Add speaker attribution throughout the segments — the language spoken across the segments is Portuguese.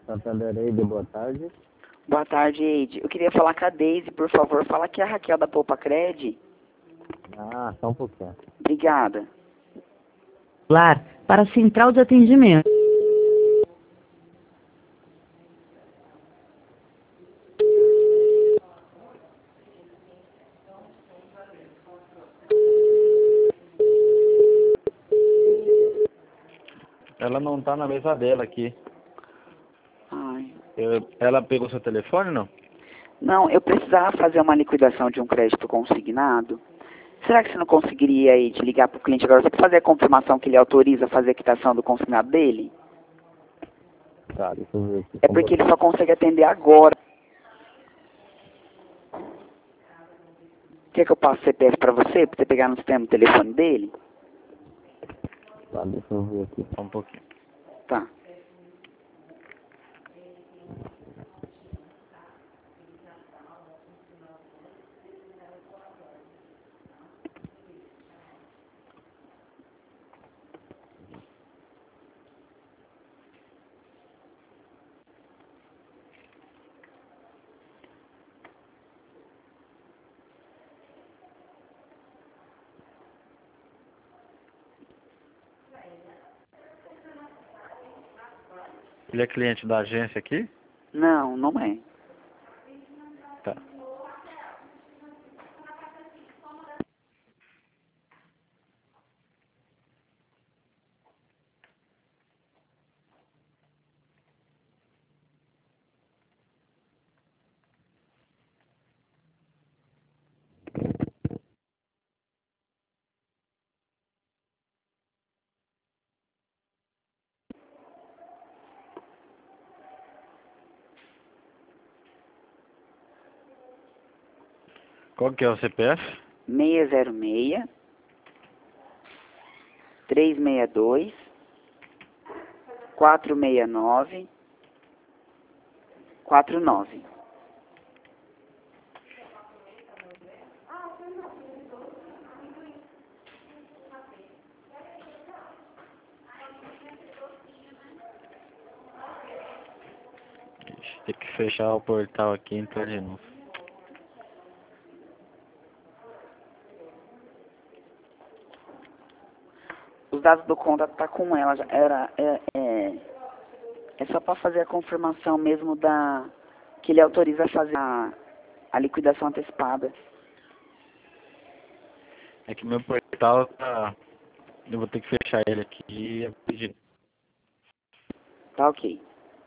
Speaker 1: Santander Eide, boa tarde.
Speaker 2: Boa tarde, Eide. Eu queria falar com a Deise, por favor. Fala que é a Raquel da Poupa Cred.
Speaker 1: Ah, só um pouquinho.
Speaker 2: Obrigada.
Speaker 3: Para a central de atendimento.
Speaker 1: Ela não tá na mesa dela aqui.
Speaker 2: Ai.
Speaker 1: Ela pegou seu telefone, não?
Speaker 2: Não, eu precisava fazer uma liquidação de um crédito consignado. Será que você não conseguiria aí te ligar para o cliente agora só para fazer a confirmação que ele autoriza a fazer a quitação do consignado dele?
Speaker 1: Tá, deixa eu ver aqui.
Speaker 2: É porque ele só consegue atender agora. Quer que eu passe o CPF para você pegar no sistema o telefone dele?
Speaker 1: Tá, deixa eu ver aqui só um pouquinho.
Speaker 2: Tá.
Speaker 1: Ele é cliente da agência aqui?
Speaker 2: Não, não é.
Speaker 1: Tá. Qual que é o CPF?
Speaker 2: 606 362 469 49.
Speaker 1: Ixi, tem que fechar o portal aqui e entrar de novo.
Speaker 2: Os dados do contato tá com ela. É só para fazer a confirmação mesmo que ele autoriza a fazer a liquidação antecipada.
Speaker 1: É que meu portal tá... Eu vou ter que fechar ele aqui e pedir.
Speaker 2: Tá ok.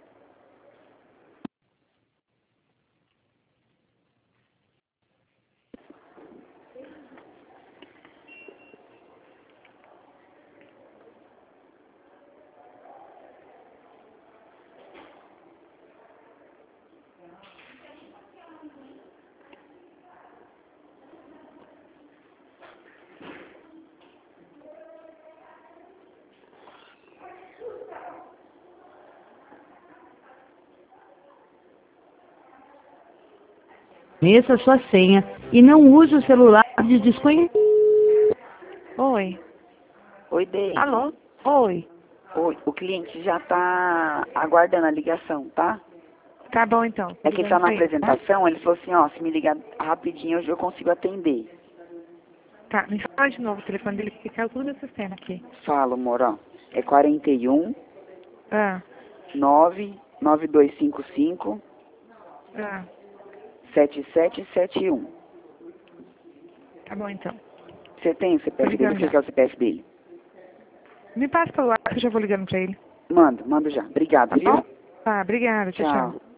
Speaker 3: Conheça sua senha e não use o celular de desconhecido.
Speaker 4: Oi.
Speaker 2: Oi, Deise.
Speaker 4: Alô? Oi.
Speaker 2: Oi, o cliente já tá aguardando a ligação, tá?
Speaker 4: Tá bom então.
Speaker 2: É que tá na
Speaker 4: Ligando pra ele, tá?
Speaker 2: apresentação, ele falou assim, ó, se me ligar rapidinho eu consigo atender.
Speaker 4: Tá, me fala de novo o telefone dele, que caiu tudo no sistema aqui.
Speaker 2: Fala, amor, ó. É 41
Speaker 4: Ah,
Speaker 2: 99255
Speaker 4: ah,
Speaker 2: 7771.
Speaker 4: tá bom então.
Speaker 2: Você tem o CPF dele?
Speaker 4: Ligando
Speaker 2: Você
Speaker 4: já.
Speaker 2: quer o CPF dele?
Speaker 4: Me passa pelo ar que eu já vou ligando pra ele.
Speaker 2: Manda já. Obrigado,
Speaker 4: Tá
Speaker 2: viu?
Speaker 4: bom? Tá, obrigada. Tchau, tchau.
Speaker 2: Tchau.